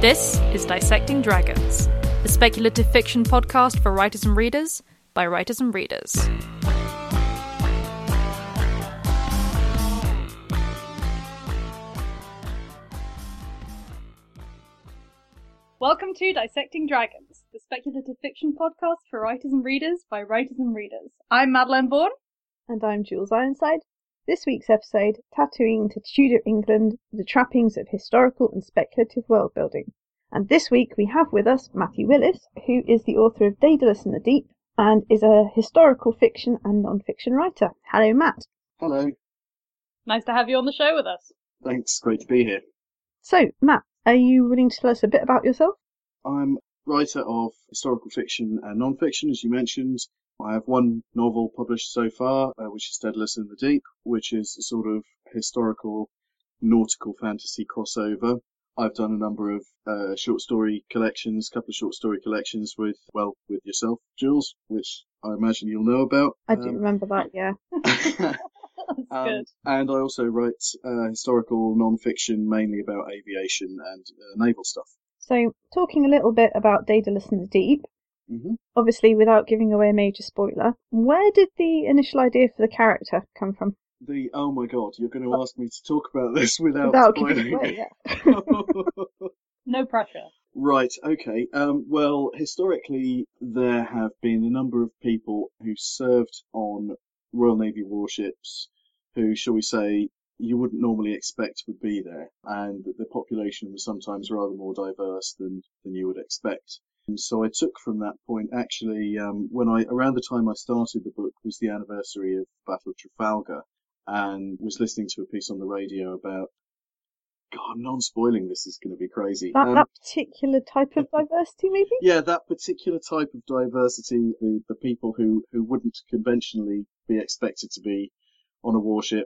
This is Dissecting Dragons, a speculative fiction podcast for writers and readers by writers and readers. Welcome to Dissecting Dragons, the speculative fiction podcast for writers and readers by writers and readers. I'm Madeleine Vaughan. And I'm Jules Ironside. This week's episode, Tattooing to Tudor England, the trappings of historical and speculative world building. And this week we have with us Matthew Willis, who is the author of Daedalus in the Deep and is a historical fiction and non-fiction writer. Hello, Matt. Hello. Nice to have you on the show with us. Thanks, great to be here. So, Matt, are you willing to tell us a bit about yourself? I'm a writer of historical fiction and non-fiction, as you mentioned. I have one novel published so far, which is Daedalus in the Deep, which is a sort of historical nautical fantasy crossover. I've done a number of short story collections, couple of short story collections with yourself, Jules, which I imagine you'll know about. I do remember that, yeah. That's good. And I also write historical non-fiction, mainly about aviation and naval stuff. So, talking a little bit about Daedalus in the Deep, obviously without giving away a major spoiler, where did the initial idea for the character come from? Oh my god, you're going to ask me to talk about this without giving spoiling. away, yeah. No pressure. Right, okay. Well, historically, there have been a number of people who served on Royal Navy warships who, shall we say, you wouldn't normally expect would be there, and the population was sometimes rather more diverse than you would expect. And so I took from that point, actually, around the time I started the book was the anniversary of the Battle of Trafalgar, and was listening to a piece on the radio about, God, non-spoiling this is going to be crazy. That particular type of diversity, maybe? Yeah, that particular type of diversity, the people who wouldn't conventionally be expected to be on a warship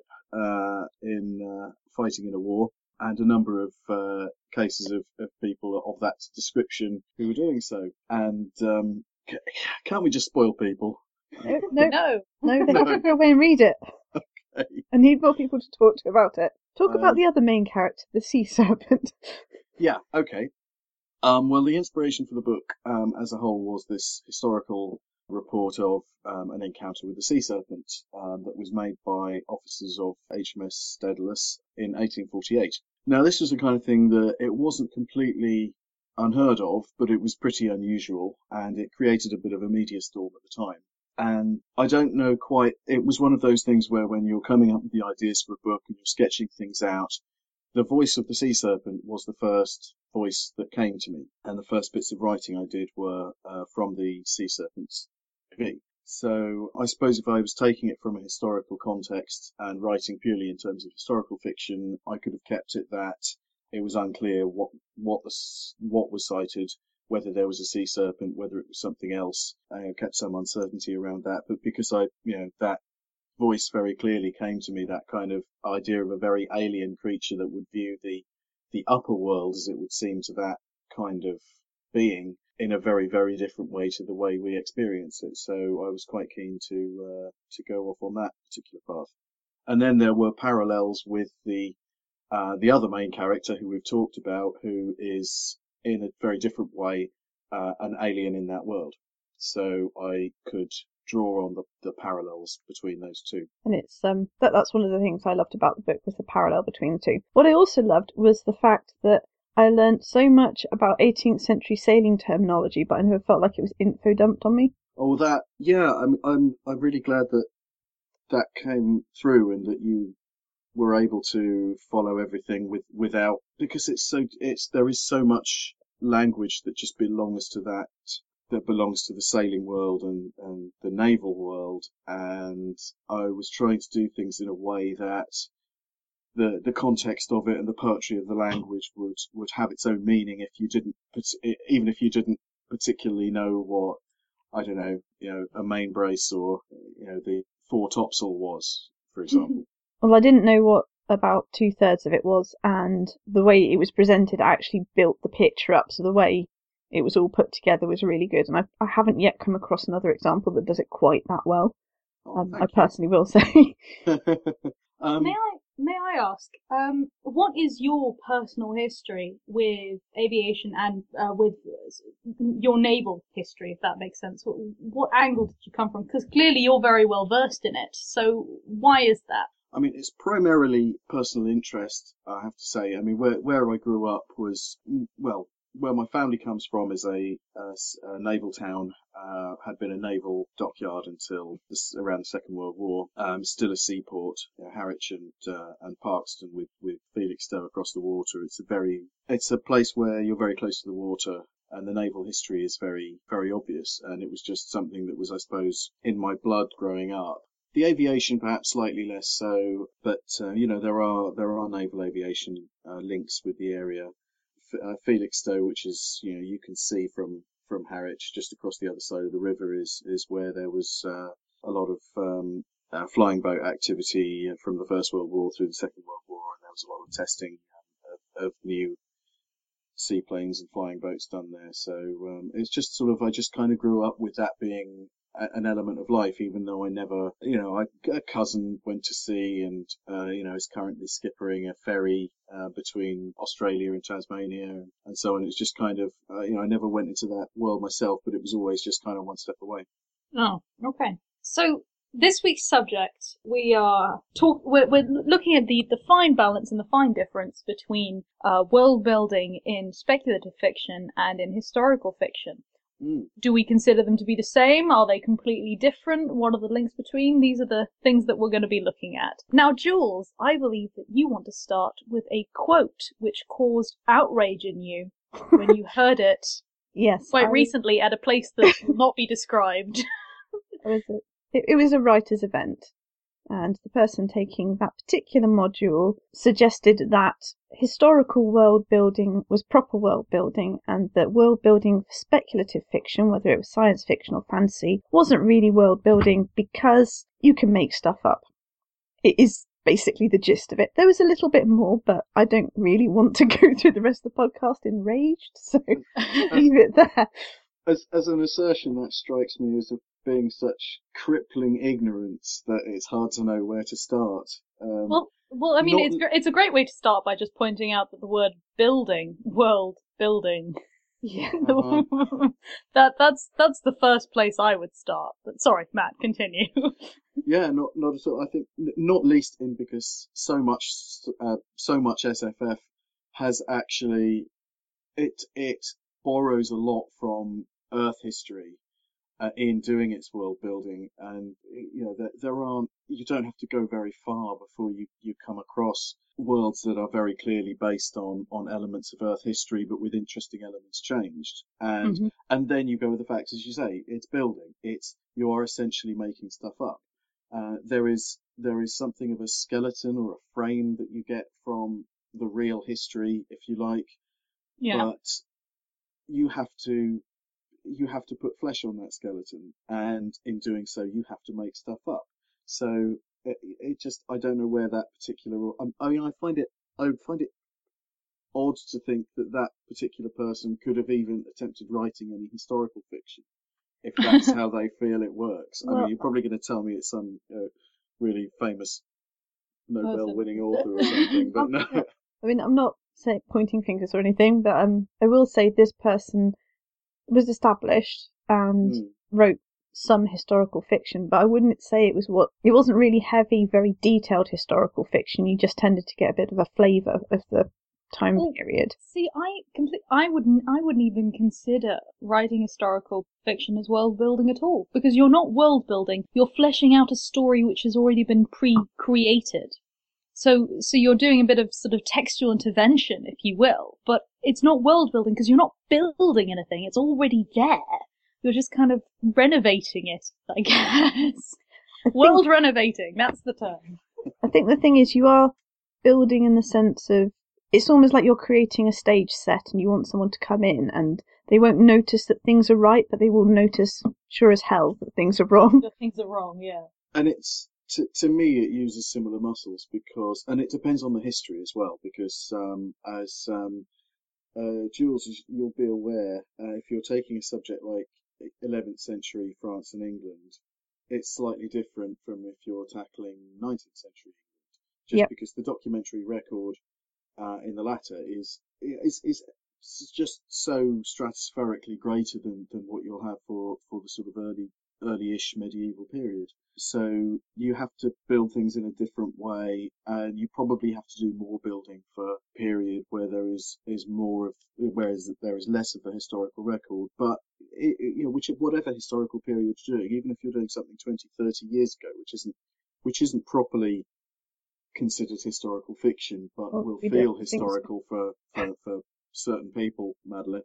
in fighting in a war, and a number of cases of people of that description who were doing so. And can't we just spoil people? No, they have to go away and read it. Okay. I need more people to talk to about it. Talk about the other main character, the sea serpent. Yeah, okay. Well, the inspiration for the book as a whole was this historical report of an encounter with the sea serpent that was made by officers of HMS Daedalus in 1848. Now, this was the kind of thing that it wasn't completely unheard of, but it was pretty unusual, and it created a bit of a media storm at the time. And I don't know quite, it was one of those things where when you're coming up with the ideas for a book and you're sketching things out, the voice of the sea serpent was the first voice that came to me. And the first bits of writing I did were from the sea serpent's PV. So I suppose if I was taking it from a historical context and writing purely in terms of historical fiction, I could have kept it that it was unclear what was cited, whether there was a sea serpent, whether it was something else. I kept some uncertainty around that, but because that voice very clearly came to me, that kind of idea of a very alien creature that would view the upper world, as it would seem to that kind of being, in a very, very different way to the way we experience it. So I was quite keen to go off on that particular path. And then there were parallels with the other main character who we've talked about, who is in a very different way an alien in that world. So I could draw on the parallels between those two. And it's that's one of the things I loved about the book, was the parallel between the two. What I also loved was the fact that I learnt so much about 18th century sailing terminology, but I never felt like it was info dumped on me. Oh, that, yeah, I'm really glad that came through, and that you were able to follow everything without, because there is so much language that just belongs to that belongs to the sailing world and the naval world, and I was trying to do things in a way that the context of it and the poetry of the language would have its own meaning even if you didn't particularly know what, I don't know, a main brace or, the fore topsail was, for example. Well, I didn't know what about 2/3 of it was, and the way it was presented actually built the picture up, so the way it was all put together was really good, and I haven't yet come across another example that does it quite that well. I personally will say. May may I ask, what is your personal history with aviation and with your naval history, if that makes sense? What angle did you come from? Because clearly you're very well versed in it. So why is that? I mean, it's primarily personal interest, I have to say. I mean, where I grew up was, well, where my family comes from is a naval town, had been a naval dockyard until around the Second World War. Still a seaport, Harwich and Parkeston with Felixstowe across the water. It's a place where you're very close to the water. And the naval history is very, very obvious. And it was just something that was, I suppose, in my blood growing up. The aviation perhaps slightly less so, but there are naval aviation links with the area. Felixstowe, which is you can see from Harwich just across the other side of the river, is where there was a lot of flying boat activity from the First World War through the Second World War, and there was a lot of testing of new seaplanes and flying boats done there. So it's just I just kind of grew up with that being an element of life, even though I never, a cousin went to sea and, is currently skippering a ferry between Australia and Tasmania and so on. It's just kind of, I never went into that world myself, but it was always just kind of one step away. Oh, okay. So this week's subject, we're looking at the fine balance and the fine difference between world building in speculative fiction and in historical fiction. Do we consider them to be the same? Are they completely different? What are the links between? These are the things that we're going to be looking at. Now, Jules, I believe that you want to start with a quote which caused outrage in you when you heard it. Yes. Quite recently at a place that will not be described. It was a writer's event. And the person taking that particular module suggested that historical world building was proper world building, and that world building for speculative fiction, whether it was science fiction or fantasy, wasn't really world building because you can make stuff up. It is basically the gist of it. There was a little bit more, but I don't really want to go through the rest of the podcast enraged, so leave it there. As an assertion, that strikes me as being such crippling ignorance that it's hard to know where to start. Well, I mean, it's a great way to start by just pointing out that the word world building, yeah, that's the first place I would start. But sorry, Matt, continue. Yeah, not at all. I think not least because so much SFF has actually it borrows a lot from Earth history in doing its world building, and you don't have to go very far before you come across worlds that are very clearly based on elements of Earth history, but with interesting elements changed. And then you go with the facts, as you say, it's building. You are essentially making stuff up. There is something of a skeleton or a frame that you get from the real history, if you like. Yeah. But you have to put flesh on that skeleton, and in doing so you have to make stuff up. So I don't know where that particular, I mean, I would find it odd to think that particular person could have even attempted writing any historical fiction, if that's how they feel it works. Well, I mean, you're probably going to tell me it's some really famous Nobel-winning author or something, but no. I mean, I'm not pointing fingers or anything, but I will say this person was established and wrote some historical fiction, but I wouldn't say it wasn't really heavy, very detailed historical fiction. You just tended to get a bit of a flavour of the time period. See, I wouldn't even consider writing historical fiction as world building at all, because you're not world building. You're fleshing out a story which has already been pre-created. So you're doing a bit of sort of textual intervention, if you will, but it's not world building because you're not building anything. It's already there. You're just kind of renovating it, I guess. World renovating, that's the term. I think the thing is, you are building in the sense of, it's almost like you're creating a stage set and you want someone to come in and they won't notice that things are right, but they will notice, sure as hell, that things are wrong. That things are wrong, yeah. And it's, to me, it uses similar muscles and it depends on the history as well, because as Jules, you'll be aware, if you're taking a subject like 11th century France and England, it's slightly different from if you're tackling 19th century England. just Yep. because the documentary record in the latter is just so stratospherically greater than what you'll have for the sort of early-ish medieval period. So you have to build things in a different way, and you probably have to do more building for a period where there is more of, whereas there is less of a historical record. But whatever historical period you're doing, even if you're doing something 20, 30 years ago, which isn't properly considered historical fiction, but will feel historical for certain people, Madeline.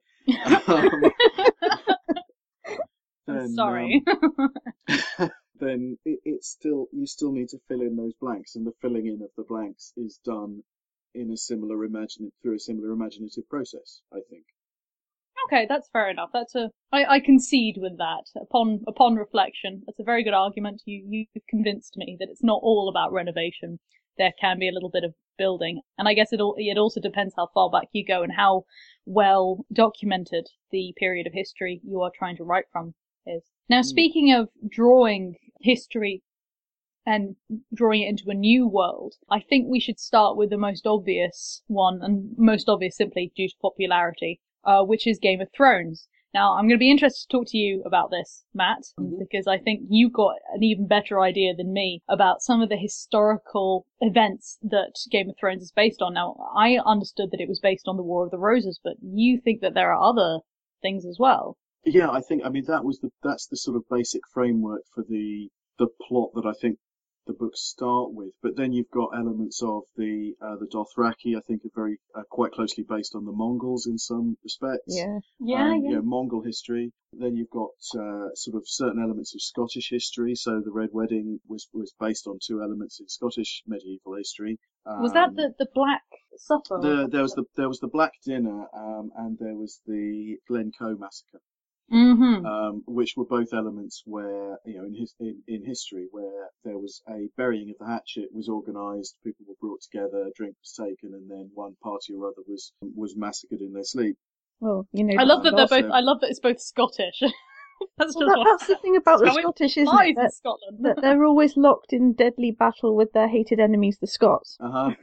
I'm sorry. Then it's still, you still need to fill in those blanks, and the filling in of the blanks is done in a similar imaginative process, I think. Okay, that's fair enough. I concede with that. Upon reflection, that's a very good argument. You've convinced me that it's not all about renovation. There can be a little bit of building, and I guess it also depends how far back you go and how well documented the period of history you are trying to write from is. Now, speaking of drawing history and drawing it into a new world, I think we should start with the most obvious one, and most obvious simply due to popularity, which is Game of Thrones. Now, I'm going to be interested to talk to you about this, Matt, because I think you've got an even better idea than me about some of the historical events that Game of Thrones is based on. Now, I understood that it was based on the War of the Roses, but you think that there are other things as well. Yeah, I mean, that's the sort of basic framework for the plot that I think the books start with. But then you've got elements of the Dothraki. I think are very quite closely based on the Mongols in some respects. Yeah. Mongol history. Then you've got sort of certain elements of Scottish history. So the Red Wedding was based on two elements in Scottish medieval history. Was that the Black Supper? There was the Black Dinner, and there was the Glencoe massacre. Which were both elements where, in history, where there was a burying of the hatchet was organised, people were brought together, a drink was taken, and then one party or other was massacred in their sleep. Well, I love that they're both. I love that it's both Scottish. That's the thing about the Scottish, isn't it? That they're always locked in deadly battle with their hated enemies, the Scots.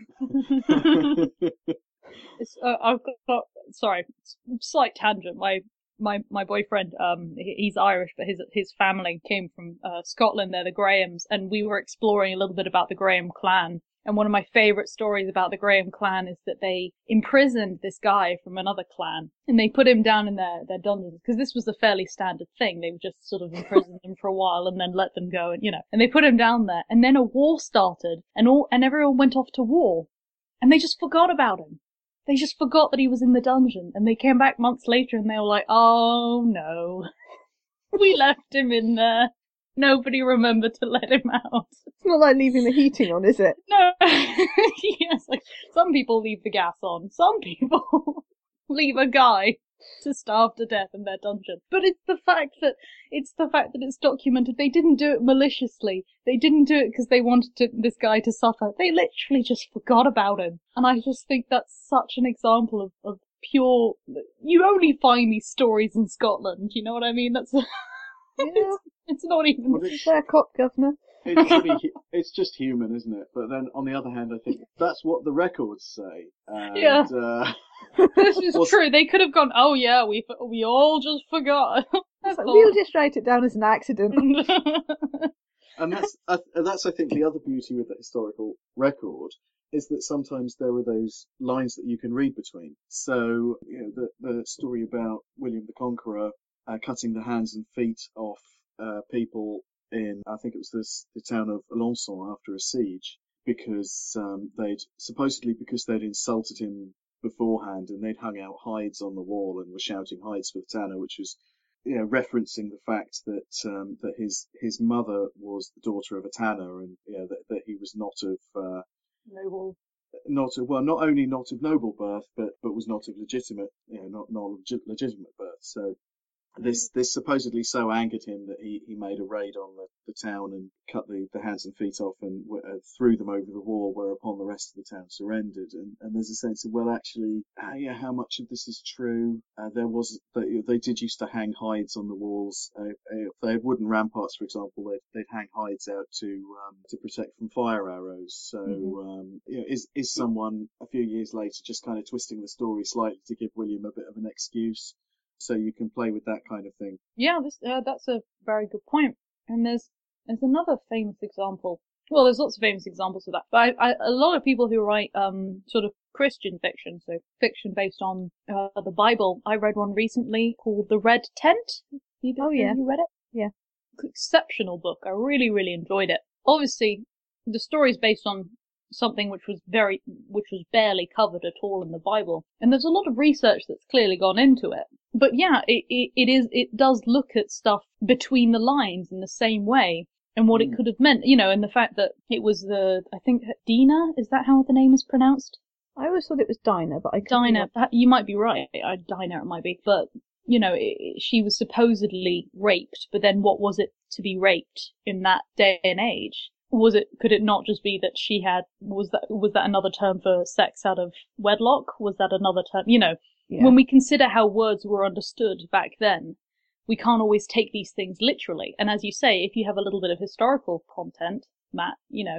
I've got, sorry, slight tangent. My boyfriend, he's Irish, but his family came from Scotland. They're the Grahams, and we were exploring a little bit about the Graham clan. And one of my favourite stories about the Graham clan is that they imprisoned this guy from another clan, and they put him down in their dungeons, because this was a fairly standard thing. They would just sort of imprison them for a while and then let them go, and they put him down there. And then a war started, and everyone went off to war, and they just forgot about him. They just forgot that he was in the dungeon, and they came back months later and they were like, oh no, we left him in there. Nobody remembered to let him out. It's not like leaving the heating on, is it? No. Yes, like some people leave the gas on. Some people leave a guy to starve to death in their dungeon. But it's the fact that it's documented. They didn't do it maliciously. They didn't do it because they wanted this guy to suffer. They literally just forgot about him. And I just think that's such an example of pure. You only find these stories in Scotland. You know what I mean? That's. Yeah. It's not even. It's their cop, governor. It's just human, isn't it? But then, on the other hand, I think that's what the records say. And, this is true. They could have gone, oh yeah, we all just forgot. We'll just write it down as an accident. And that's I think the other beauty with the historical record is that sometimes there are those lines that you can read between. So the story about William the Conqueror cutting the hands and feet off people in, I think it was the town of Alençon after a siege, because they'd insulted him beforehand, and they'd hung out hides on the wall and were shouting hides for the tanner, which was referencing the fact that his mother was the daughter of a tanner, and that he was not of noble. Not only not of noble birth, but was not of legitimate, not legitimate birth. So this supposedly so angered him that he made a raid on the town and cut the hands and feet off and threw them over the wall, whereupon the rest of the town surrendered. And there's a sense of, well, actually, how much of this is true? They did used to hang hides on the walls. If they had wooden ramparts, for example, they'd hang hides out to protect from fire arrows. So is someone a few years later just kind of twisting the story slightly to give William a bit of an excuse? So you can play with that kind of thing. Yeah, that's a very good point. And there's another famous example. Well, there's lots of famous examples of that. But a lot of people who write sort of Christian fiction, so fiction based on the Bible. I read one recently called The Red Tent. You read it? Yeah. Exceptional book. I really, really enjoyed it. Obviously, the story is based on something which was barely covered at all in the Bible. And there's a lot of research that's clearly gone into it. But yeah, it does look at stuff between the lines in the same way and what it could have meant, and the fact that it was I think Dinah, is that how the name is pronounced? I always thought it was Dinah, but Dinah, you might be right. Dinah it might be, but she was supposedly raped, but then what was it to be raped in that day and age? Could it not just be that she had, was that another term for sex out of wedlock? Was that another term? Yeah. When we consider how words were understood back then, we can't always take these things literally. And as you say, if you have a little bit of historical content, Matt,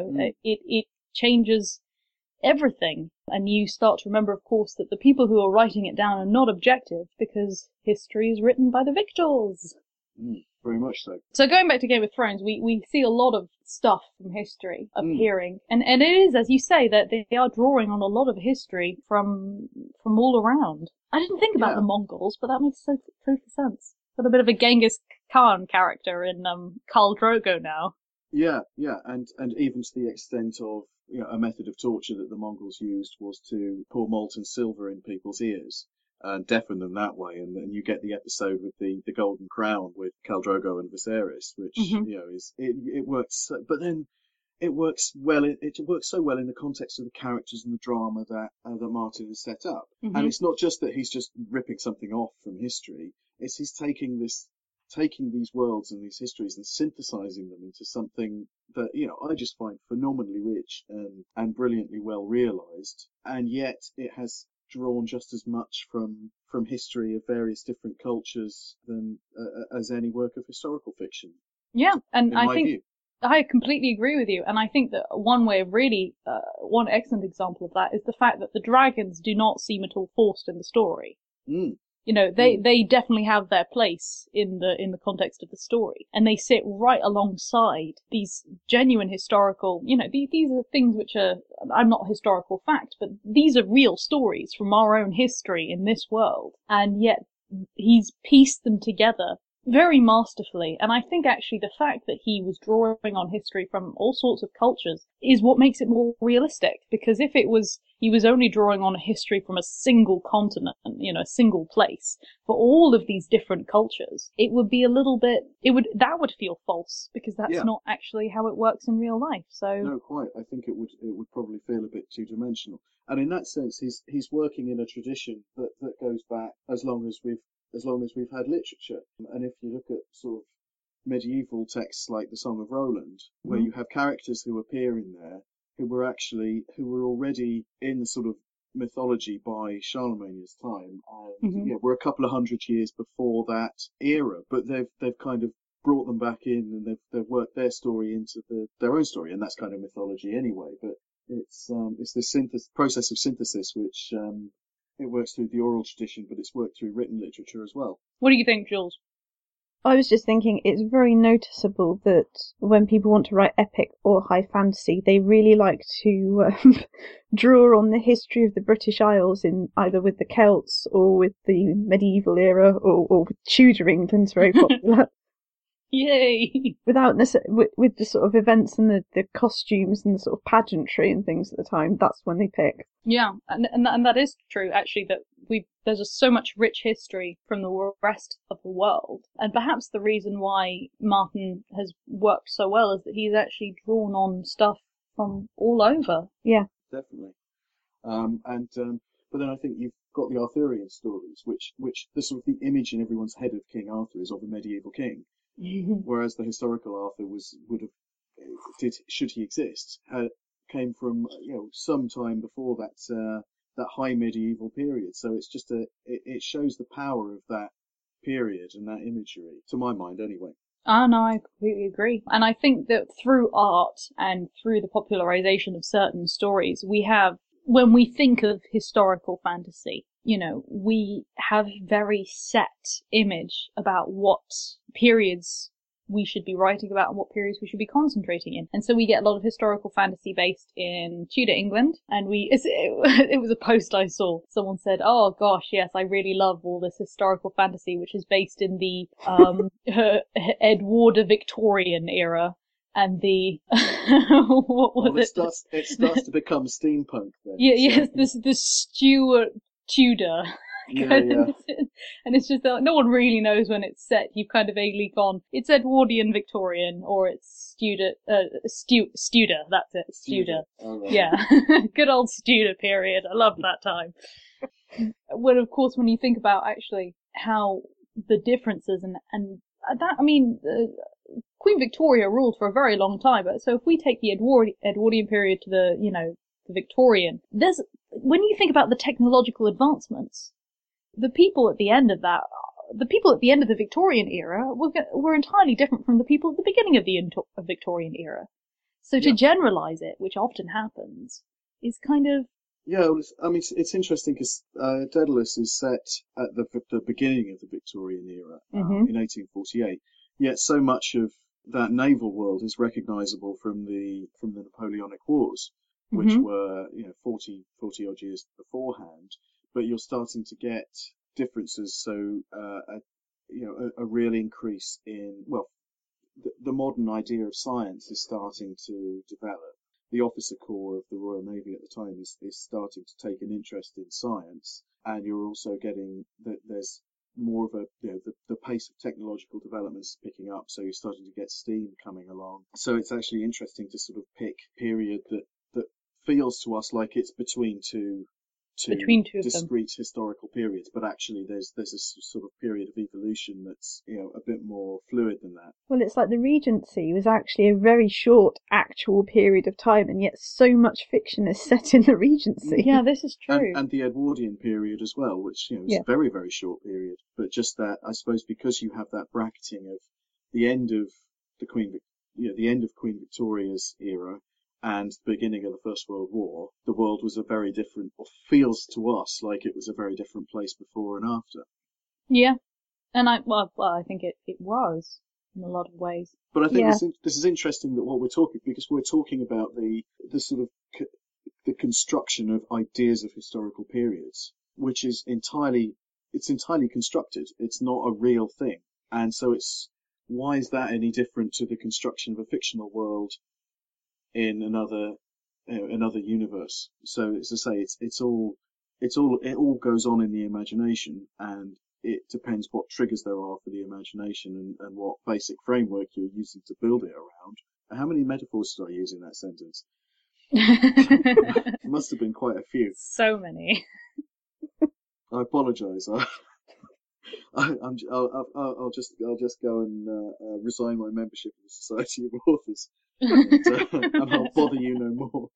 it changes everything. And you start to remember, of course, that the people who are writing it down are not objective because history is written by the victors. Very much so. So going back to Game of Thrones, we see a lot of stuff from history appearing. And it is, as you say, that they are drawing on a lot of history from all around. I didn't think about the Mongols, but that makes total sense. Got a bit of a Genghis Khan character in Khal Drogo now. Yeah, and even to the extent of a method of torture that the Mongols used was to pour molten silver in people's ears and deafen them that way, and then you get the episode with the Golden Crown with Khal Drogo and Viserys, which it works, but then it works well. It works so well in the context of the characters and the drama that Martin has set up, and it's not just that he's just ripping something off from history; it's he's taking these worlds and these histories and synthesizing them into something that I just find phenomenally rich and brilliantly well realized, and yet it has drawn just as much from history of various different cultures than as any work of historical fiction. Yeah, and I think I completely agree with you. And I think that one excellent example of that is the fact that the dragons do not seem at all forced in the story. They definitely have their place in the context of the story, and they sit right alongside these genuine historical, these are things which I'm not historical fact, but these are real stories from our own history in this world, and yet he's pieced them together very masterfully. And I think actually the fact that he was drawing on history from all sorts of cultures is what makes it more realistic, because if he was only drawing on a history from a single continent, a single place, for all of these different cultures, it would be that would feel false, because that's not actually how it works in real life. So no, quite. I think it would probably feel a bit two-dimensional. And in that sense, he's working in a tradition that goes back as long as we've had literature. And if you look at sort of medieval texts like the Song of Roland, where you have characters who appear in there who were already in the sort of mythology by Charlemagne's time, and we're a couple of hundred years before that era, but they've kind of brought them back in, and they've worked their story into their own story, and that's kind of mythology anyway. But it's this process of synthesis which it works through the oral tradition, but it's worked through written literature as well. What do you think, Jules? I was just thinking it's very noticeable that when people want to write epic or high fantasy, they really like to draw on the history of the British Isles, in either with the Celts or with the medieval era, or with Tudor England's very popular. Yay! Without with the sort of events and the costumes and the sort of pageantry and things at the time, that's when they pick. Yeah, and that is true, actually, that there's just so much rich history from the rest of the world. And perhaps the reason why Martin has worked so well is that he's actually drawn on stuff from all over. Yeah. Definitely. But then I think got the Arthurian stories, which the sort of the image in everyone's head of King Arthur is of a medieval king, whereas the historical Arthur should he exist, came from some time before that high medieval period. So it's just it shows the power of that period and that imagery, to my mind anyway. No, I completely agree. And I think that through art and through the popularization of certain stories, when we think of historical fantasy, we have a very set image about what periods we should be writing about and what periods we should be concentrating in. And so we get a lot of historical fantasy based in Tudor England. And it was a post I saw. Someone said, oh gosh, yes, I really love all this historical fantasy, which is based in the Edwarda Victorian era. And the what was it starts to become steampunk then. Yeah, so. Yes, the Stuart Tudor. Yeah. And it's just that no one really knows when it's set. You've kind of vaguely gone, it's Edwardian Victorian, or it's Tudor, that's it, Tudor. Oh, right. Yeah. Good old Tudor period. I love that time. When, of course, when you think about actually how the differences and that, I mean, Queen Victoria ruled for a very long time, but so if we take the Edwardian period to the Victorian, when you think about the technological advancements, the people at the end of the Victorian era were entirely different from the people at the beginning of the Victorian era. So to generalize it, which often happens, is kind of... Yeah, I mean, it's interesting because Daedalus is set at the beginning of the Victorian era, in 1848. Yet so much of that naval world is recognisable from the Napoleonic Wars, which were 40 odd years beforehand. But you're starting to get differences. So a real increase in the modern idea of science is starting to develop. The officer corps of the Royal Navy at the time is starting to take an interest in science, and you're also getting that there's more of the pace of technological development is picking up, so you're starting to get steam coming along. So it's actually interesting to sort of pick a period that feels to us like it's between two discrete historical periods, but actually there's a sort of period of evolution that's a bit more fluid than that. Well, it's like the Regency was actually a very short actual period of time, and yet so much fiction is set in the Regency. Yeah, this is true. And the Edwardian period as well, which is a very, very short period. But just that, I suppose, because you have that bracketing of the end of the end of Queen Victoria's era and the beginning of the First World War, the world was a very different, or feels to us like it was a very different place before and after. Yeah, and I think it was in a lot of ways. But I think this is interesting that what we're talking, because we're talking about the sort of the construction of ideas of historical periods, which is entirely constructed. It's not a real thing, and so why is that any different to the construction of a fictional world in another universe? So as I say, it all goes on in the imagination, and it depends what triggers there are for the imagination and what basic framework you're using to build it around. How many metaphors did I use in that sentence? Must have been quite a few. So many. I apologise. I'll just go and resign my membership of the Society of Authors, and I'll bother you no more.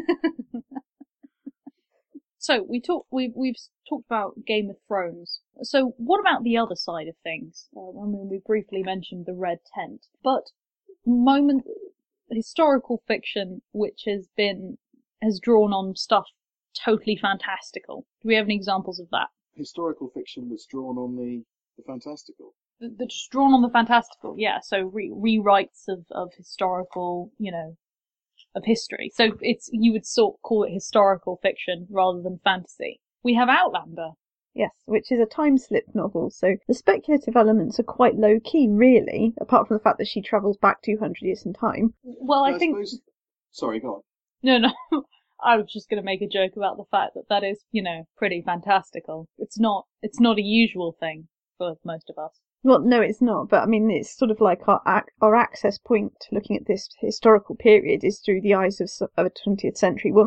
So we've talked about Game of Thrones. So what about the other side of things? I mean, we briefly mentioned the Red Tent, but historical fiction which has drawn on stuff totally fantastical. Do we have any examples of that? Historical fiction that's drawn on the fantastical. That's drawn on the fantastical, yeah. So rewrites of historical, of history. So you would call it historical fiction rather than fantasy. We have Outlander. Yes, which is a time slip novel. So the speculative elements are quite low key, really, apart from the fact that she travels back 200 years in time. Well, I think. Sorry, go on. No. I was just going to make a joke about the fact that is, pretty fantastical. It's not a usual thing for most of us. Well, no, it's not. But I mean, it's sort of like our access point to looking at this historical period is through the eyes of a 20th century woman.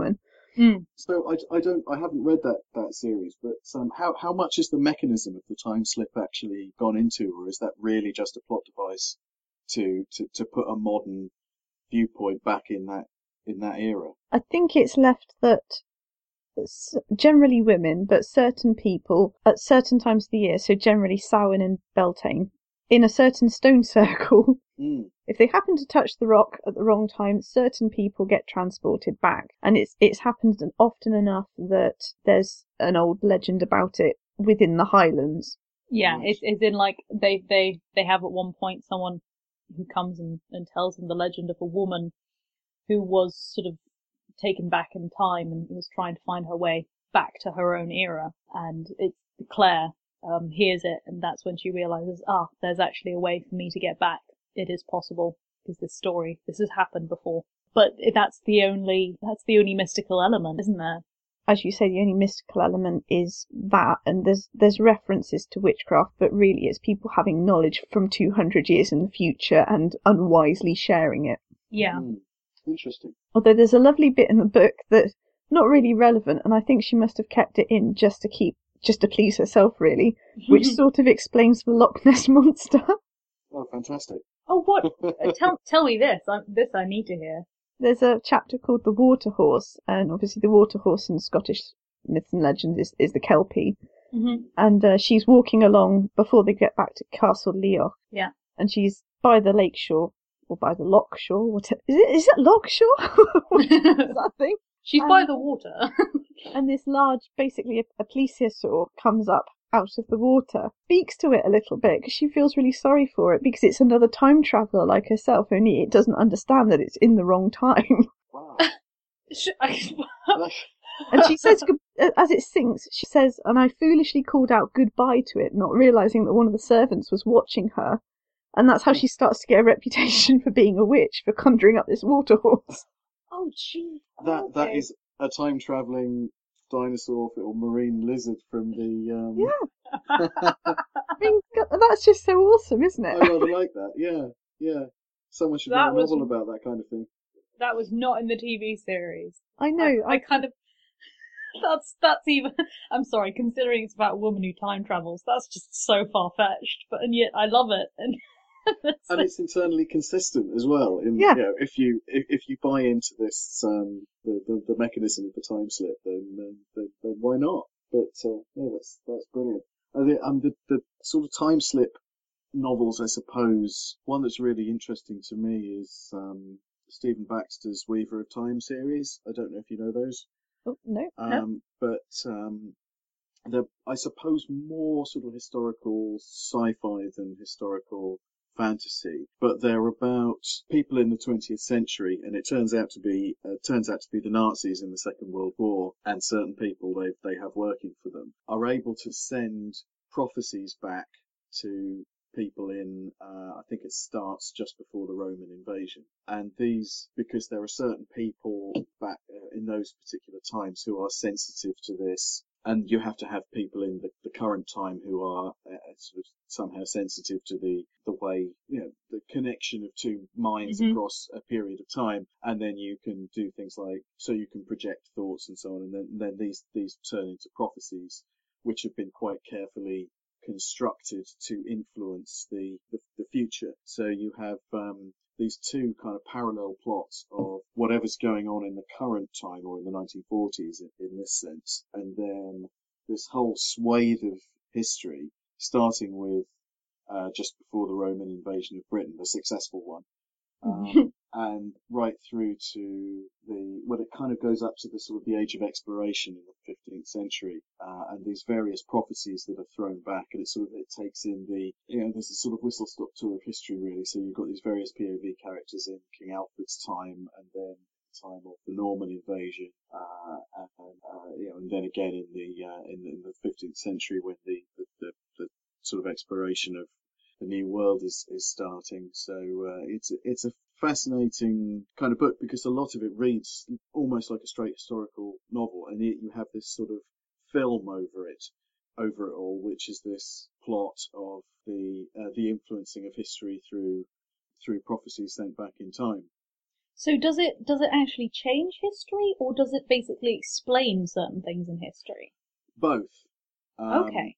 Mm. So I haven't read that series, but how much is the mechanism of the time slip actually gone into, or is that really just a plot device to put a modern viewpoint back in that era? I think it's left that generally women, but certain people at certain times of the year, so generally Samhain and Beltane, in a certain stone circle, Mm. if they happen to touch the rock at the wrong time, certain people get transported back. And it's happened often enough that there's an old legend about it within the Highlands. Yeah, Right. it's in like they have at one point someone who comes and tells them the legend of a woman who was sort of taken back in time and was trying to find her way back to her own era. And it's Claire hears it, and that's when she realizes, there's actually a way for me to get back. It is possible, because this has happened before. But that's the only mystical element, isn't there? As you say, the only mystical element is that, and there's references to witchcraft, but really it's people having knowledge from 200 years in the future and unwisely sharing it. Yeah. Mm. Interesting. Although there's a lovely bit in the book that's not really relevant, and I think she must have kept it in just to please herself, really, which sort of explains the Loch Ness monster. Oh, fantastic. Oh, what? Tell me this. This I need to hear. There's a chapter called The Water Horse, and obviously the water horse in Scottish myths and legends is the Kelpie. Mm-hmm. And she's walking along before they get back to Castle Leoch. Yeah. And she's by the lake shore, or by the loch shore. Is it loch shore? What is that thing? She's by the water. And this large, basically a plesiosaur, comes up out of the water, speaks to it a little bit because she feels really sorry for it because it's another time traveller like herself, only it doesn't understand that it's in the wrong time. Wow. And she says, as it sinks, she says, and I foolishly called out goodbye to it, not realising that one of the servants was watching her. And that's how she starts to get a reputation for being a witch, for conjuring up this water horse. Oh, gee. That is a time traveling dinosaur or marine lizard from the. Yeah. I mean, that's just so awesome, isn't I it? rather like that. Yeah. Someone should write a novel about that kind of thing. That was not in the TV series. I know. I kind of. That's even. I'm sorry, considering it's about a woman who time travels, that's just so far fetched. And yet I love it, and it's internally consistent as well. Yeah. If you buy into this, the mechanism of the time slip, then why not? But that's brilliant. I think the sort of time slip novels, I suppose, one that's really interesting to me is Stephen Baxter's Weaver of Time series. I don't know if you know those. Oh, no. But they're, I suppose, more sort of historical sci-fi than historical fantasy, but they're about people in the 20th century, and it turns out to be the Nazis in the Second World War, and certain people they have working for them are able to send prophecies back to people in, I think it starts just before the Roman invasion. And these, because there are certain people back in those particular times who are sensitive to this, and you have to have people in the current time who are sort of somehow sensitive to the way, the connection of two minds across a period of time. And then you can do things like, so you can project thoughts and so on. And then these turn into prophecies, which have been quite carefully constructed to influence the future. So you have these two kind of parallel plots of whatever's going on in the current time, or in the 1940s in this sense, and then this whole swathe of history, starting with just before the Roman invasion of Britain, the successful one, and right through to it kind of goes up to the sort of the age of exploration in the 15th century, and these various prophecies that are thrown back, and it takes in there's a sort of whistle-stop tour of history, really. So you've got these various POV characters in King Alfred's time, and then the time of the Norman invasion, and then again in the 15th century when the sort of exploration of the new world is starting. So it's a fascinating kind of book, because a lot of it reads almost like a straight historical novel, and yet you have this sort of film over it all, which is this plot of the influencing of history through prophecies sent back in time. So does it actually change history, or does it basically explain certain things in history? Both. Okay.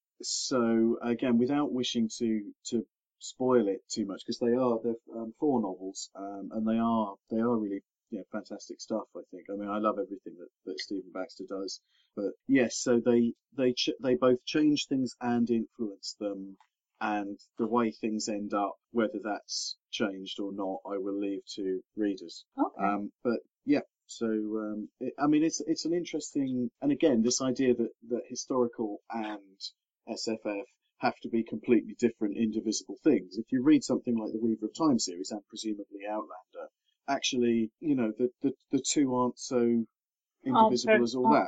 So again, without wishing to spoil it too much, because they're four novels, and they are really fantastic stuff. I think. I mean, I love everything that Stephen Baxter does. But yes, so they both change things and influence them, and the way things end up, whether that's changed or not, I will leave to readers. Okay. But yeah, so I mean, it's an interesting, and again, this idea that historical and SFF have to be completely different, indivisible things. If you read something like the Weaver of Time series and presumably Outlander, actually, the two aren't so indivisible as all that.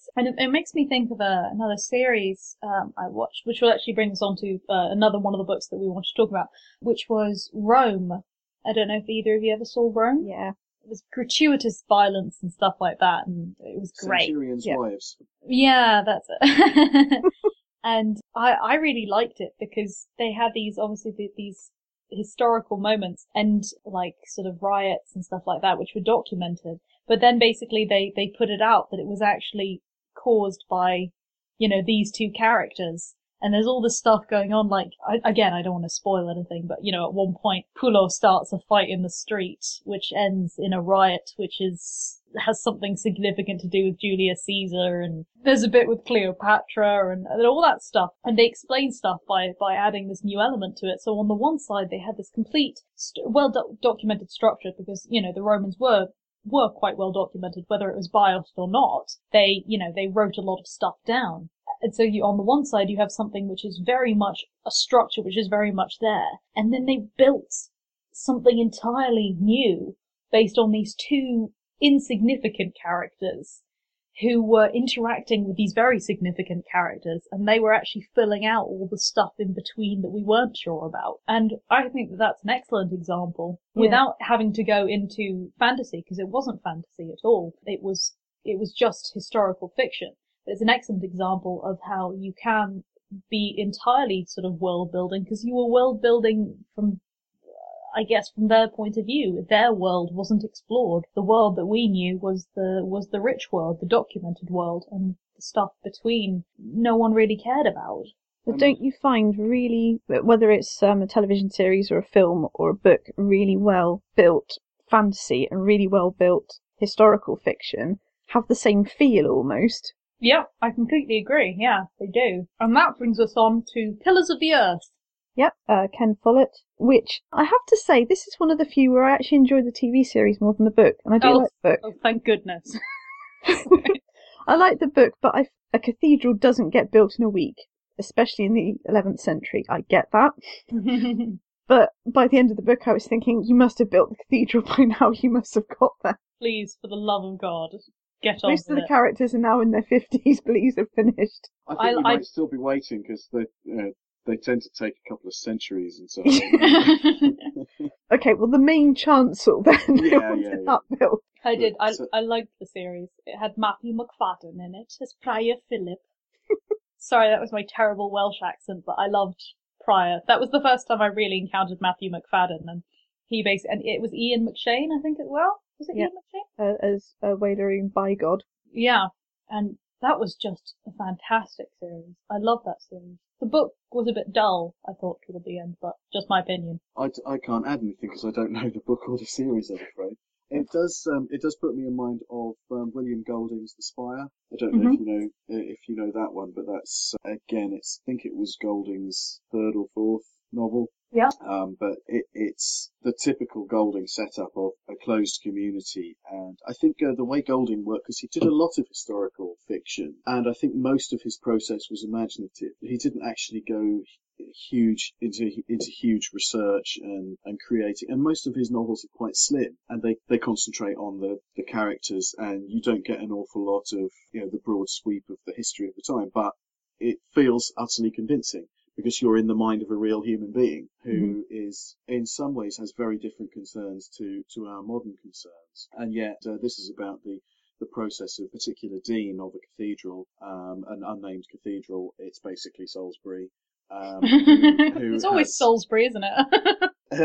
It makes me think of another series I watched, which will actually bring us on to another one of the books that we want to talk about, which was Rome. I don't know if either of you ever saw Rome. Yeah. It was gratuitous violence and stuff like that, and it was great. Centurion's Wives. Yeah, that's it. And I really liked it because they had these historical moments and like sort of riots and stuff like that, which were documented. But then basically they put it out that it was actually caused by, these two characters. And there's all this stuff going on, like, I don't want to spoil anything, but, at one point, Pullo starts a fight in the street, which ends in a riot, which has something significant to do with Julius Caesar, and there's a bit with Cleopatra, and all that stuff. And they explain stuff by adding this new element to it. So on the one side, they had this complete, documented structure, because, the Romans were quite well documented, whether it was biased or not. They wrote a lot of stuff down. And so on the one side, you have something which is very much a structure, which is very much there. And then they built something entirely new based on these two insignificant characters who were interacting with these very significant characters, and they were actually filling out all the stuff in between that we weren't sure about. And I think that that's an excellent example, without having to go into fantasy, because it wasn't fantasy at all. It was just historical fiction. It's an excellent example of how you can be entirely sort of world building, because you were world building from, I guess, from their point of view. Their world wasn't explored. The world that we knew was the rich world, the documented world, and the stuff between no one really cared about. But don't you find really, whether it's a television series or a film or a book, really well built fantasy and really well built historical fiction have the same feel almost? Yeah, I completely agree. Yeah, they do. And that brings us on to Pillars of the Earth. Yep, Ken Follett, which I have to say, this is one of the few where I actually enjoy the TV series more than the book, and I do like the book. Oh, thank goodness. I like the book, but a cathedral doesn't get built in a week, especially in the 11th century. I get that. But by the end of the book, I was thinking, you must have built the cathedral by now, you must have got there. Please, for the love of God, get on with it. Most of the characters are now in their 50s, please have finished. I think we might still be waiting, because they tend to take a couple of centuries and so on. Okay, well, the main chancel then. That built. I did. I liked the series. It had Matthew McFadden in it as Prior Philip. Sorry, that was my terrible Welsh accent, but I loved Prior. That was the first time I really encountered Matthew McFadden, and and it was Ian McShane, I think, as well. Was it Ian McShane? As Wailerin by God. Yeah, and that was just a fantastic series. I love that series. The book was a bit dull, I thought, toward the end, but just my opinion. I can't add anything because I don't know the book or the series, I'm afraid. It does put me in mind of William Golding's The Spire. I don't know if you know that one, but that's again, I think it was Golding's third or fourth novel. Yeah. But it's the typical Golding setup of a closed community, and I think the way Golding worked, because he did a lot of historical fiction, and I think most of his process was imaginative. He didn't actually go into huge research and creating, and most of his novels are quite slim, and they concentrate on the characters, and you don't get an awful lot of the broad sweep of the history of the time, but it feels utterly convincing, because you're in the mind of a real human being who is, in some ways, has very different concerns to our modern concerns. And yet, this is about the process of a particular dean of a cathedral, an unnamed cathedral. It's basically Salisbury. It's always Salisbury, isn't it?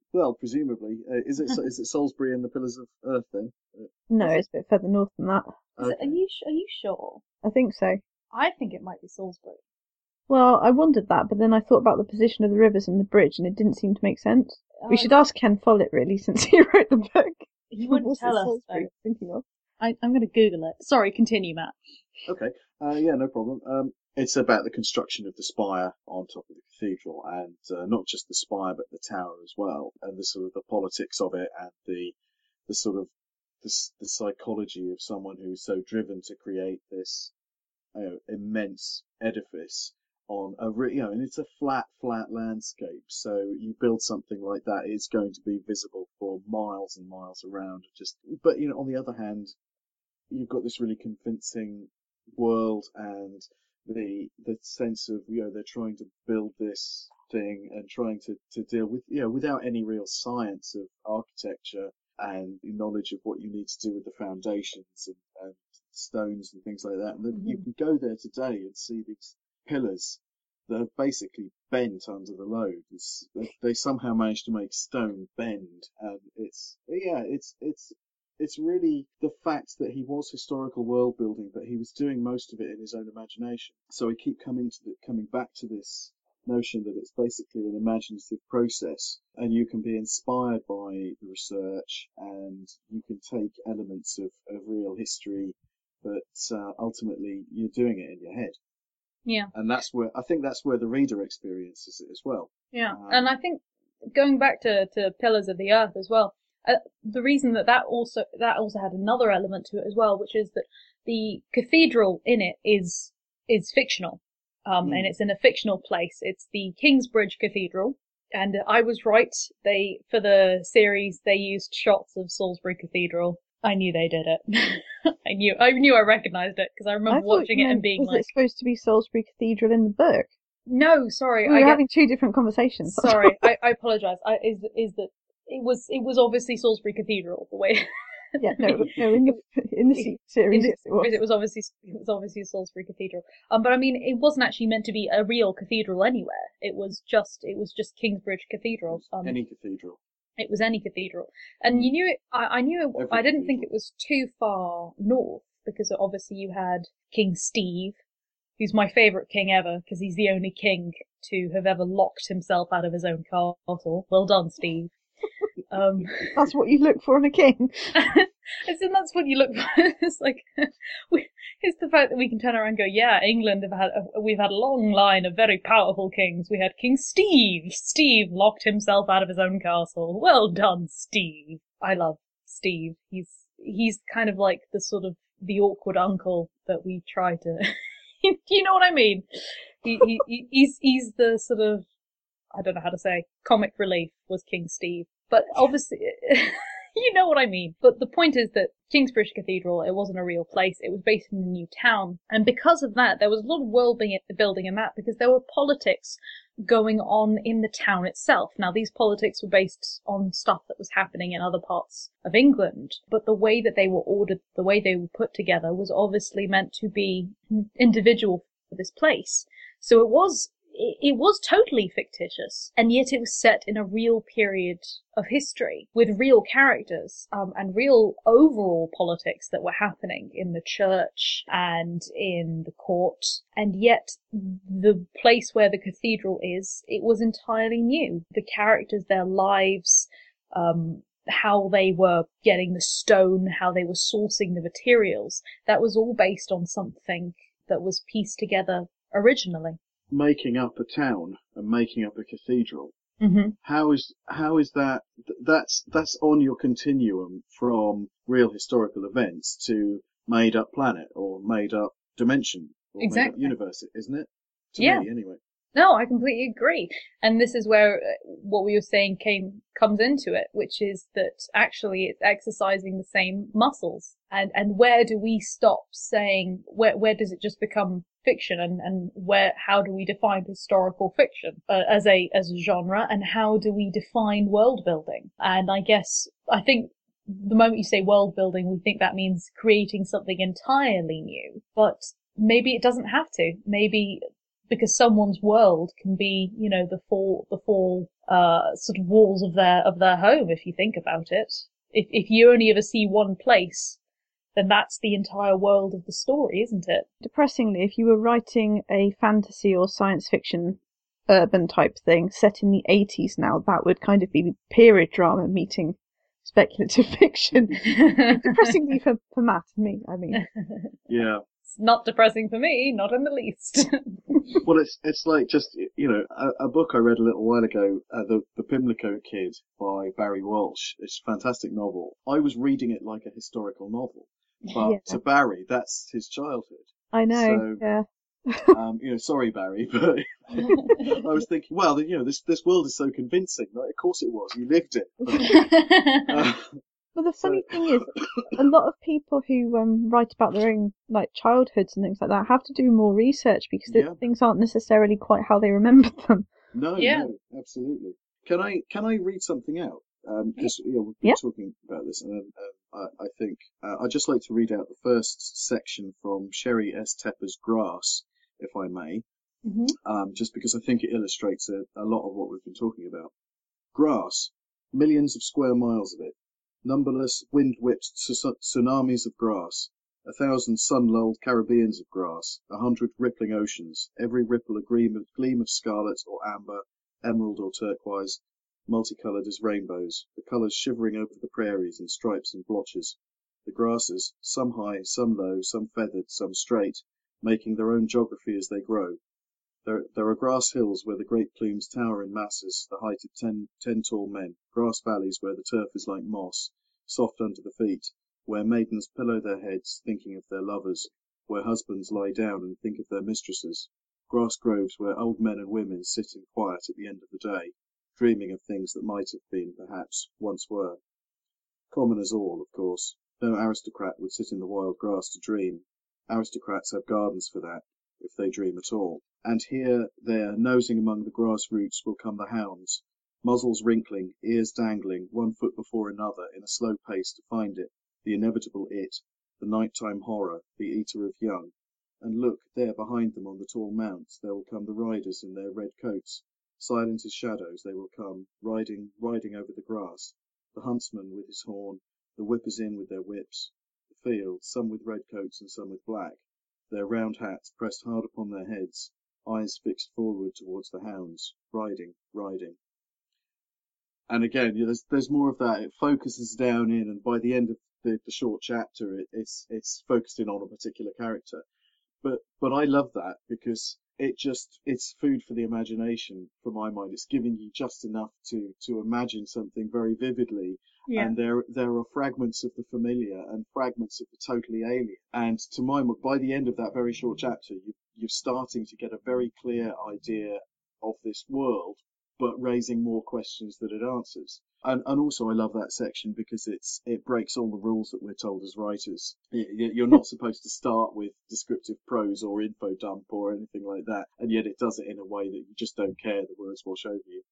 Well, presumably. Is it Salisbury and the Pillars of Earth then? No, it's a bit further north than that. Are Okay. you sure? I think so. I think it might be Salisbury. Well, I wondered that, but then I thought about the position of the rivers and the bridge, and it didn't seem to make sense. We should ask Ken Follett, really, since he wrote the book. He wouldn't What's tell the us, Salisbury though. thinking of? I'm going to Google it. Sorry, continue, Matt. Okay. Yeah, no problem. It's about the construction of the spire on top of the cathedral, and not just the spire, but the tower as well, and the sort of the politics of it, and the sort of the psychology of someone who's so driven to create this immense edifice on and it's a flat landscape. So you build something like that, it's going to be visible for miles and miles around. But on the other hand, you've got this really convincing world, and the sense of they're trying to build this thing and trying to deal with without any real science of architecture and knowledge of what you need to do with the foundations and stones and things like that. And then you can go there today and see these pillars that have basically bent under the load. They somehow managed to make stone bend, and it's really the fact that he was historical world building, but he was doing most of it in his own imagination. So we keep coming back to this notion that it's basically an imaginative process, and you can be inspired by the research, and you can take elements of real history, but ultimately you're doing it in your head. Yeah. And that's where the reader experiences it as well. Yeah, and I think going back to Pillars of the Earth as well, the reason that also had another element to it as well, which is that the cathedral in it is fictional, and it's in a fictional place. It's the Kingsbridge Cathedral, and I was right. For the series they used shots of Salisbury Cathedral. I knew they did it. I knew I recognised it because I remember watching it and being was it supposed to be Salisbury Cathedral in the book? No, sorry. We were having two different conversations. Sorry, I apologise. Is that it was obviously Salisbury Cathedral the way. Yeah, no. In the series, yes, it was. It was obviously Salisbury Cathedral. But I mean, it wasn't actually meant to be a real cathedral anywhere. It was just Kingsbridge Cathedral. Any cathedral. It was any cathedral, and you knew it. I knew it. I didn't think it was too far north, because obviously you had King Steve, who's my favourite king ever, because he's the only king to have ever locked himself out of his own castle. Well done, Steve. That's what you look for in a king. I said that's what you look for. It's like it's the fact that we can turn around and go, yeah, England we've had a long line of very powerful kings. We had King Steve. Steve locked himself out of his own castle. Well done, Steve. I love Steve. He's kind of like the sort of the awkward uncle that we try to. You know what I mean? He's the sort of, I don't know how to say, comic relief was King Steve. But obviously, you know what I mean. But the point is that Kingsbridge Cathedral, it wasn't a real place. It was based in a new town. And because of that, there was a lot of world building in that, because there were politics going on in the town itself. Now, these politics were based on stuff that was happening in other parts of England, but the way that they were ordered, the way they were put together, was obviously meant to be individual for this place. So it was totally fictitious, and yet it was set in a real period of history with real characters, and real overall politics that were happening in the church and in the court. And yet the place where the cathedral is, it was entirely new. The characters, their lives, how they were getting the stone, how they were sourcing the materials, that was all based on something that was pieced together originally. Making up a town and making up a cathedral. Mm-hmm. How is that? That's on your continuum from real historical events to made up planet or made up dimension or made up universe, isn't it? To me, anyway. No, I completely agree. And this is where what we were saying comes into it, which is that actually it's exercising the same muscles. And where do we stop saying, where does it just become fiction, and how do we define historical fiction as a genre, and how do we define world building? And I think the moment you say world building, we think that means creating something entirely new, but maybe it doesn't have to. Maybe because someone's world can be, the four sort of walls of their home, if you think about it. If you only ever see one place, then that's the entire world of the story, isn't it? Depressingly, if you were writing a fantasy or science fiction urban type thing set in the 80s now, that would kind of be period drama meeting speculative fiction. Depressingly for Matt and me, I mean. Yeah. It's not depressing for me, not in the least. Well, it's like just, a book I read a little while ago, the Pimlico Kid by Barry Walsh. It's a fantastic novel. I was reading it like a historical novel, but to Barry, that's his childhood. I know, so, yeah. Sorry, Barry, but I was thinking, well, this world is so convincing. Like, of course it was. You lived it. But, well, the funny thing is, a lot of people who write about their own childhoods and things like that have to do more research because things aren't necessarily quite how they remember them. No, absolutely. Can I read something out? Because we've been talking about this, and I think I'd just like to read out the first section from Sherry S. Tepper's Grass, if I may, just because I think it illustrates a lot of what we've been talking about. Grass, millions of square miles of it, numberless wind-whipped tsunamis of grass, 1,000 sun-lulled Caribbeans of grass, 100 rippling oceans, every ripple a gleam of scarlet or amber, emerald or turquoise, multicoloured as rainbows, the colours shivering over the prairies in stripes and blotches, the grasses, some high, some low, some feathered, some straight, making their own geography as they grow. There are grass hills where the great plumes tower in masses, the height of 10 tall men, grass valleys where the turf is like moss, soft under the feet, where maidens pillow their heads, thinking of their lovers, where husbands lie down and think of their mistresses, grass groves where old men and women sit in quiet at the end of the day, dreaming of things that might have been, perhaps, once were. Commoners all, of course. No aristocrat would sit in the wild grass to dream. Aristocrats have gardens for that, if they dream at all. And here, there, nosing among the grass roots will come the hounds, muzzles wrinkling, ears dangling, 1 foot before another, in a slow pace to find it, the inevitable it, the night-time horror, the eater of young. And look, there behind them on the tall mounts, there will come the riders in their red coats. Silent as shadows they will come, riding over the grass, the huntsman with his horn, the whippers-in with their whips, the field, some with red coats and some with black, their round hats pressed hard upon their heads, eyes fixed forward towards the hounds, riding. And again, there's more of that. It focuses down in, and by the end of the short chapter, it's focused in on a particular character. But I love that because it's food for the imagination. For my mind, it's giving you just enough to imagine something very vividly. Yeah. And there are fragments of the familiar and fragments of the totally alien. And to my mind, by the end of that very short chapter, you're starting to get a very clear idea of this world, but raising more questions than it answers. And also I love that section because it breaks all the rules that we're told as writers. You're not supposed to start with descriptive prose or info dump or anything like that, and yet it does it in a way that you just don't care, the words wash over you.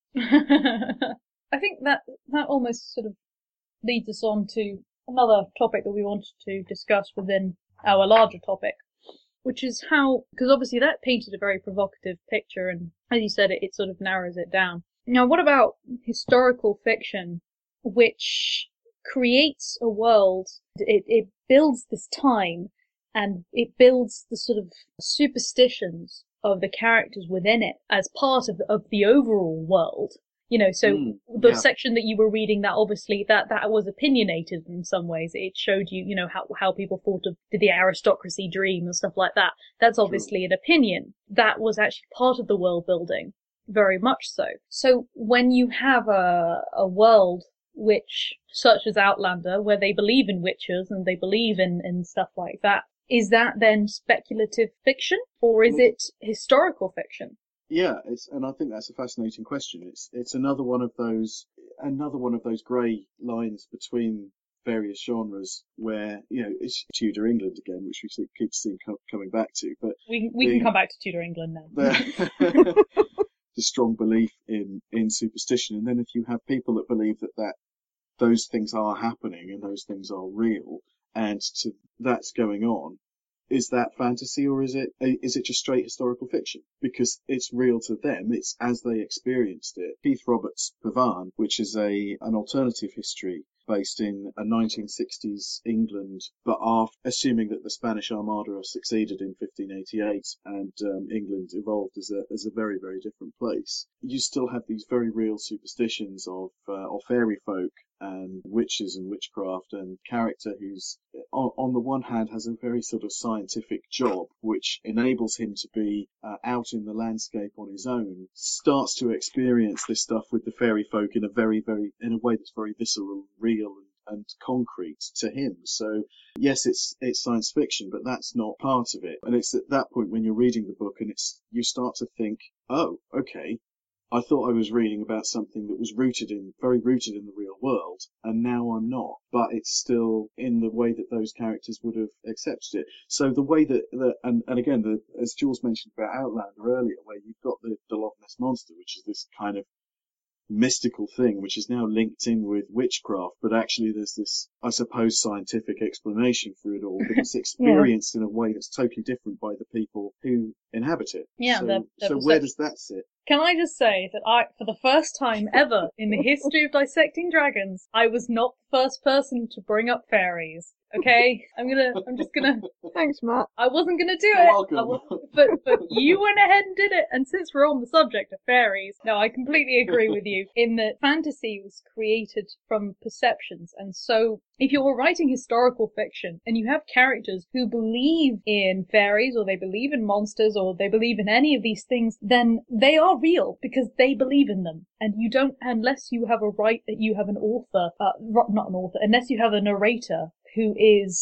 I think that almost sort of leads us on to another topic that we wanted to discuss within our larger topic, which is how, because obviously that painted a very provocative picture, and as you said, it sort of narrows it down. Now, what about historical fiction, which creates a world, it builds this time, and it builds the sort of superstitions of the characters within it as part of the overall world? The section that you were reading, that obviously that was opinionated in some ways. It showed you, how people thought of, did the aristocracy dream and stuff like that. That's obviously an opinion. That was actually part of the world building, very much so. So when you have a world which, such as Outlander, where they believe in witches and they believe in stuff like that, is that then speculative fiction or is it historical fiction? Yeah, and I think that's a fascinating question. It's another one of those grey lines between various genres where it's Tudor England again, which we keep seeing coming back to. But we can come back to Tudor England now. The strong belief in superstition, and then if you have people that believe that those things are happening and those things are real, and that's going on, is that fantasy or is it just straight historical fiction? Because it's real to them. It's as they experienced it. Keith Roberts' Pavan, which is an alternative history based in a 1960s England, but after assuming that the Spanish Armada succeeded in 1588 and England evolved as a very, very different place. You still have these very real superstitions of fairy folk and witches and witchcraft, and character who's on the one hand has a very sort of scientific job which enables him to be out in the landscape on his own, starts to experience this stuff with the fairy folk in a in a way that's very visceral, real and concrete to him. So yes, it's science fiction, but that's not part of it. And it's at that point when you're reading the book and you start to think, oh, okay, I thought I was reading about something that was very rooted in the real world, and now I'm not. But it's still in the way that those characters would have accepted it. So the way and again, as Jules mentioned about Outlander earlier, where you've got the Loch Ness Monster, which is this kind of mystical thing, which is now linked in with witchcraft, but actually there's this, I suppose, scientific explanation for it all, but it's experienced in a way that's totally different by the people who inhabit it. Yeah. So where does that sit? Can I just say that for the first time ever in the history of Dissecting Dragons, I was not the first person to bring up fairies. Okay? I'm just gonna... Thanks, Matt. I wasn't gonna do You're it. welcome. But you went ahead and did it. And since we're on the subject of fairies, no, I completely agree with you in that fantasy was created from perceptions. And so if you're writing historical fiction and you have characters who believe in fairies or they believe in monsters or they believe in any of these things, then they are real because they believe in them. And you don't, unless you have you have an author, not an author, unless you have a narrator who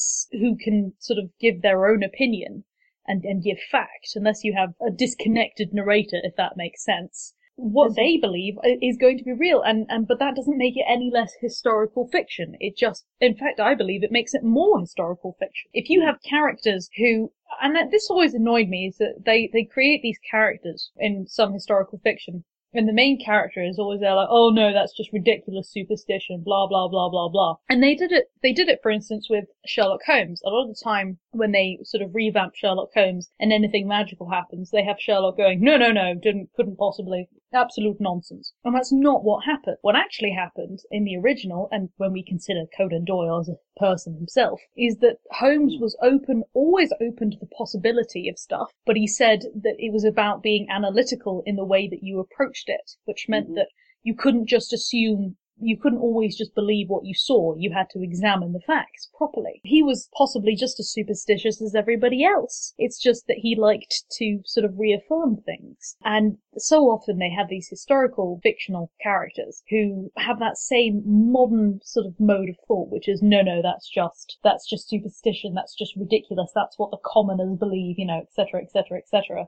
can sort of give their own opinion and give fact, unless you have a disconnected narrator, if that makes sense. What they believe is going to be real, but that doesn't make it any less historical fiction. In fact, I believe it makes it more historical fiction. If you have characters who, and this always annoyed me, is that they create these characters in some historical fiction, and the main character is always there like, oh no, that's just ridiculous superstition, blah, blah, blah, blah, blah. And they did it, for instance, with Sherlock Holmes. A lot of the time when they sort of revamp Sherlock Holmes and anything magical happens, they have Sherlock going, no, couldn't possibly. Absolute nonsense. And that's not what happened. What actually happened in the original, and when we consider Conan Doyle as a person himself, is that Holmes was always open to the possibility of stuff, but he said that it was about being analytical in the way that you approached it, which meant that you couldn't just assume, you couldn't always just believe what you saw. You had to examine the facts properly. He was possibly just as superstitious as everybody else. It's just that he liked to sort of reaffirm things. And so often they have these historical fictional characters who have that same modern sort of mode of thought, which is, no, that's just superstition. That's just ridiculous. That's what the commoners believe, et cetera, et cetera, et cetera.